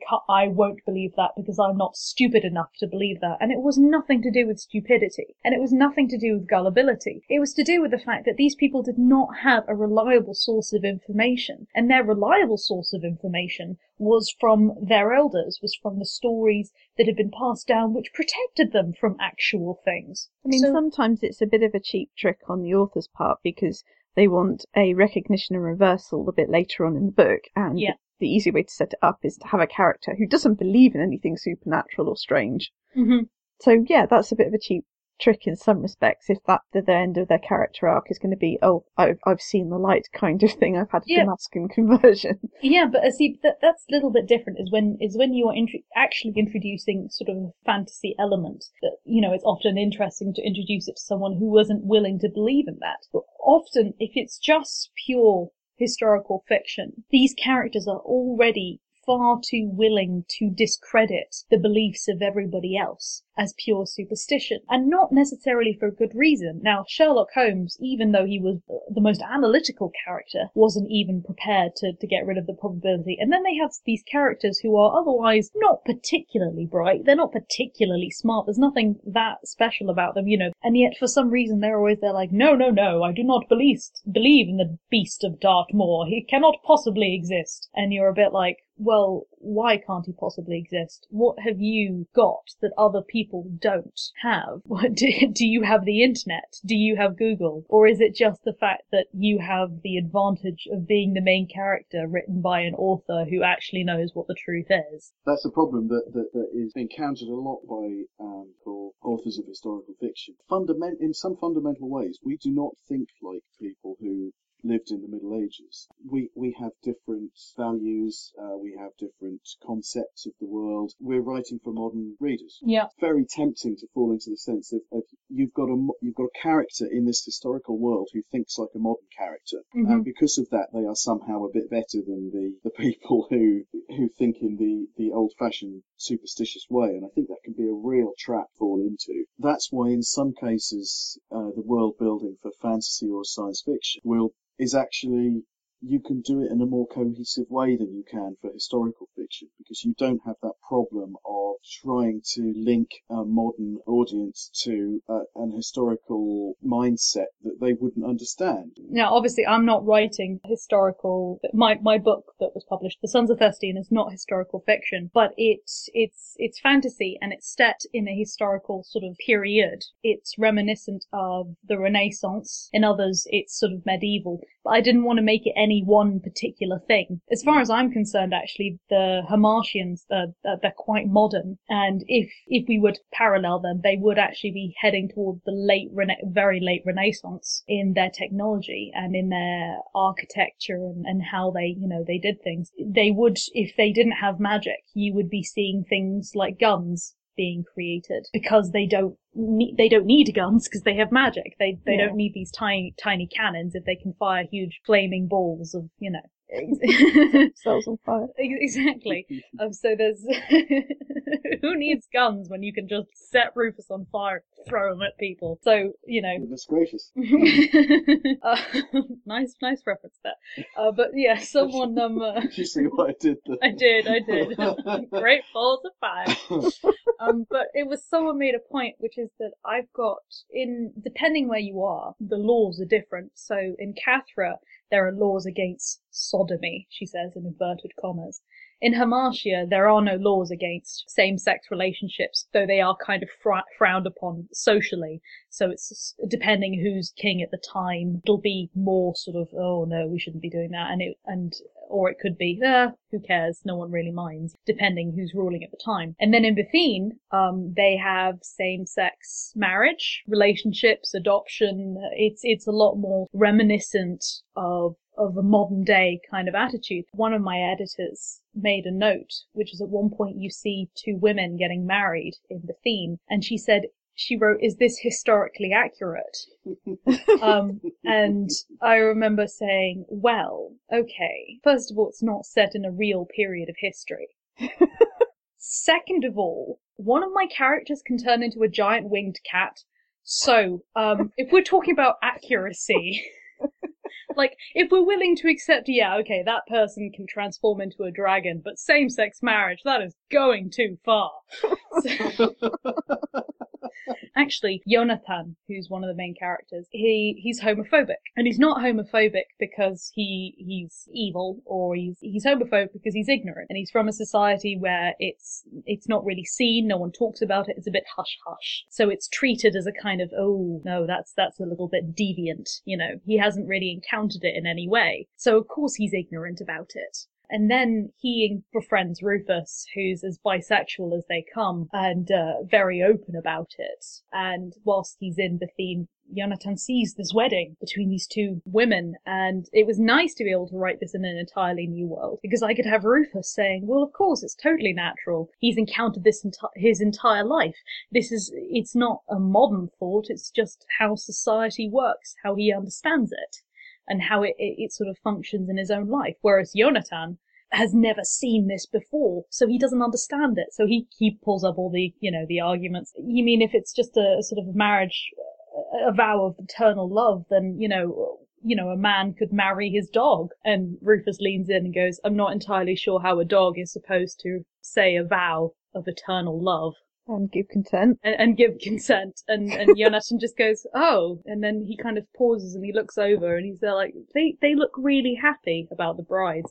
I won't believe that because I'm not stupid enough to believe that. And it was nothing to do with stupidity. And it was nothing to do with gullibility. It was to do with the fact that these people did not have a reliable source of information. And their reliable source of information was from their elders, was from the stories that had been passed down, which protected them from actual things. I mean, sometimes it's a bit of a cheap trick on the author's part because they want a recognition and reversal a bit later on in the book, and the easy way to set it up is to have a character who doesn't believe in anything supernatural or strange. Mm-hmm. So yeah, that's a bit of a cheap trick in some respects, if that the end of their character arc is going to be, oh, I've seen the light kind of thing, I've had a Damascus conversion. Yeah, but see, that's a little bit different, is when you are actually introducing sort of a fantasy element, that, it's often interesting to introduce it to someone who wasn't willing to believe in that. But often, if it's just pure historical fiction, these characters are already far too willing to discredit the beliefs of everybody else as pure superstition, and not necessarily for a good reason. Now, Sherlock Holmes, even though he was the most analytical character, wasn't even prepared to get rid of the probability. And then they have these characters who are otherwise not particularly bright, they're not particularly smart, there's nothing that special about them, and yet for some reason they're like, no, I do not believe in the beast of Dartmoor, he cannot possibly exist. And you're a bit like, well, why can't he possibly exist? What have you got that other people people don't have? Do you have the internet? Do you have Google? Or is it just the fact that you have the advantage of being the main character written by an author who actually knows what the truth is? That's a problem that is encountered a lot by authors of historical fiction. In some fundamental ways, we do not think like people who lived in the Middle Ages. We have different values, we have different concepts of the world. We're writing for modern readers. Yeah. It's very tempting to fall into the sense of you've got a character in this historical world who thinks like a modern character, and because of that, they are somehow a bit better than the people who think in the old-fashioned superstitious way. And I think that can be a real trap to fall into. That's why in some cases the world building for fantasy or science fiction is actually, you can do it in a more cohesive way than you can for historical fiction, because you don't have that problem of trying to link a modern audience to an historical mindset that they wouldn't understand. Now, obviously, I'm not writing historical. My book that was published, The Sons of Thestion, is not historical fiction, but it's fantasy, and it's set in a historical sort of period. It's reminiscent of the Renaissance. In others, it's sort of medieval. But I didn't want to make it any one particular thing. As far as I'm concerned, actually, the Hamartians, they're quite modern, and if we were to parallel them, they would actually be heading toward the very late Renaissance in their technology and in their architecture and how they did things. They would, if they didn't have magic, you would be seeing things like guns being created, because they don't need guns because they have magic. They don't need these tiny cannons if they can fire huge flaming balls of cells on fire. Exactly. So there's who needs guns when you can just set Rufus on fire and throw them at people? So Goodness gracious. Nice reference there. But yeah, someone Did you see what I did there? I did. Great balls of fire. But it was someone made a point, which is that I've got, depending where you are, the laws are different. So in Cathra, there are laws against sodomy, she says in inverted commas. In Hamartia, there are no laws against same-sex relationships, though they are kind of frowned upon socially. So it's depending who's king at the time, it'll be more sort of, oh no, we shouldn't be doing that, or it could be, who cares, no one really minds, depending who's ruling at the time. And then in Bethine, they have same-sex marriage, relationships, adoption. It's a lot more reminiscent of a modern day kind of attitude. One of my editors made a note, which is at one point you see two women getting married in Bethine, and she wrote, "Is this historically accurate?" And I remember saying, well, okay, first of all, it's not set in a real period of history. Second of all, one of my characters can turn into a giant winged cat. So, if we're talking about accuracy, like, if we're willing to accept, that person can transform into a dragon, but same-sex marriage, that is going too far. Actually, Jonathan, who's one of the main characters, he's homophobic. And he's not homophobic because he's evil, or he's homophobic because he's ignorant. And he's from a society where it's not really seen, no one talks about it, it's a bit hush-hush. So it's treated as a kind of, oh, no, that's a little bit deviant, he hasn't really encountered it in any way. So of course he's ignorant about it. And then he befriends Rufus, who's as bisexual as they come, and very open about it. And whilst he's in Bethine, Jonathan sees this wedding between these two women, and it was nice to be able to write this in an entirely new world, because I could have Rufus saying, well, of course, it's totally natural. He's encountered this his entire life. It's not a modern thought, it's just how society works, how he understands it, and how it sort of functions in his own life. Whereas Jonathan has never seen this before, so he doesn't understand it. So he pulls up all the, the arguments. You mean if it's just a sort of marriage, a vow of eternal love, then, a man could marry his dog? And Rufus leans in and goes, I'm not entirely sure how a dog is supposed to say a vow of eternal love. And give consent. And give consent. And Jonathan just goes, oh. And then he kind of pauses and he looks over and he's there like, they look really happy about the brides.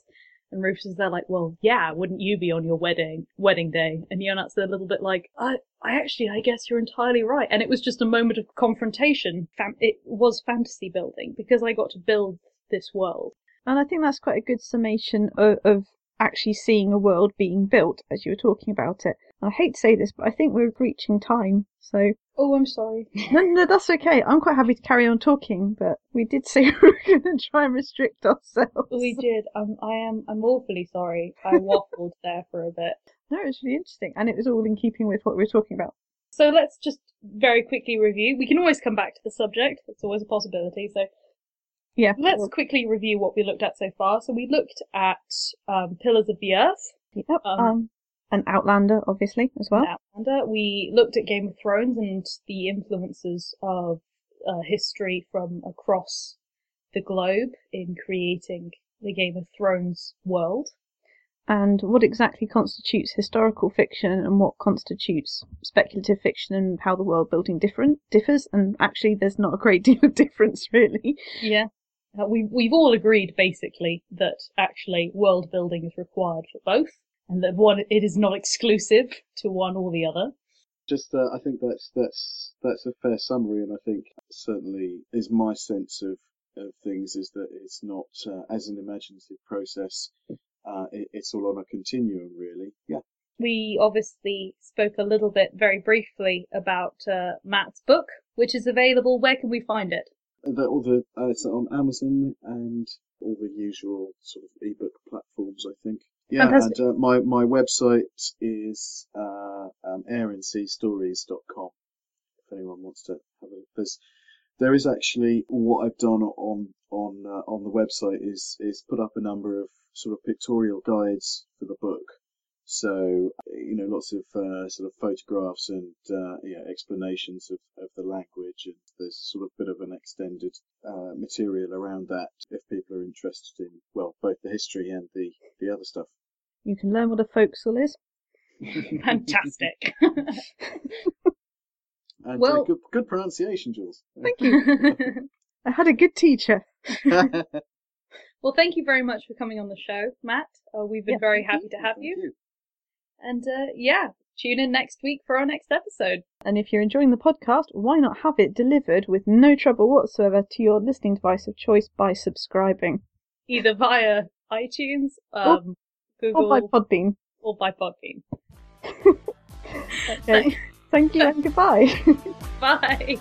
And Rufus is there like, well, yeah, wouldn't you be on your wedding day? And Ionat's a little bit like, I guess you're entirely right. And it was just a moment of confrontation. It was fantasy building because I got to build this world. And I think that's quite a good summation of actually seeing a world being built as you were talking about it. I hate to say this, but I think we're reaching time, so... Oh, I'm sorry. No, that's okay. I'm quite happy to carry on talking, but we did say we were going to try and restrict ourselves. We did. I'm awfully sorry. I waffled there for a bit. No, it was really interesting, and it was all in keeping with what we were talking about. So let's just very quickly review. We can always come back to the subject. It's always a possibility, so... Yeah. Let's quickly review what we looked at so far. So we looked at Pillars of the Earth. Yep. And Outlander, obviously, as well. Outlander. We looked at Game of Thrones and the influences of history from across the globe in creating the Game of Thrones world. And what exactly constitutes historical fiction and what constitutes speculative fiction and how the world building differs. And actually, there's not a great deal of difference, really. Yeah. We've all agreed, basically, that actually world building is required for both. And that it is not exclusive to one or the other. Just, I think that's a fair summary, and I think certainly is my sense of things is that it's not as an imaginative process. It's all on a continuum, really. Yeah. We obviously spoke a little bit, very briefly, about Matt's book, which is available. Where can we find it? It's on Amazon and all the usual sort of ebook platforms, I think. Yeah, fantastic. And my website is airanseastories.com. If anyone wants to have a look, there is actually what I've done on the website is put up a number of sort of pictorial guides for the book. So lots of sort of photographs and explanations of the language, and there's sort of a bit of an extended material around that if people are interested in both the history and the other stuff. You can learn what a forecastle is. Fantastic. And good pronunciation, Jules. Thank you. I had a good teacher. Well, thank you very much for coming on the show, Matt. We've been very happy to have you. And tune in next week for our next episode. And if you're enjoying the podcast, why not have it delivered with no trouble whatsoever to your listening device of choice by subscribing? Either via iTunes, Google, or by Podbean. Okay. Thank you and goodbye. Bye.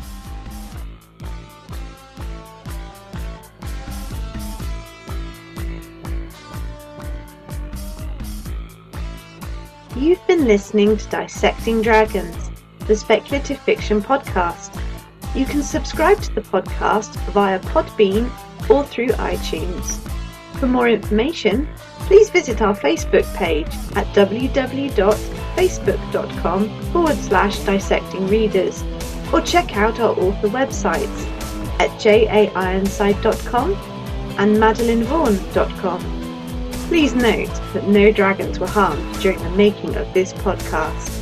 You've been listening to Dissecting Dragons, the speculative fiction podcast. You can subscribe to the podcast via Podbean or through iTunes. For more information, please visit our Facebook page at www.facebook.com/dissectingreaders or check out our author websites at jaironside.com and madeleinevaughan.com. Please note that no dragons were harmed during the making of this podcast.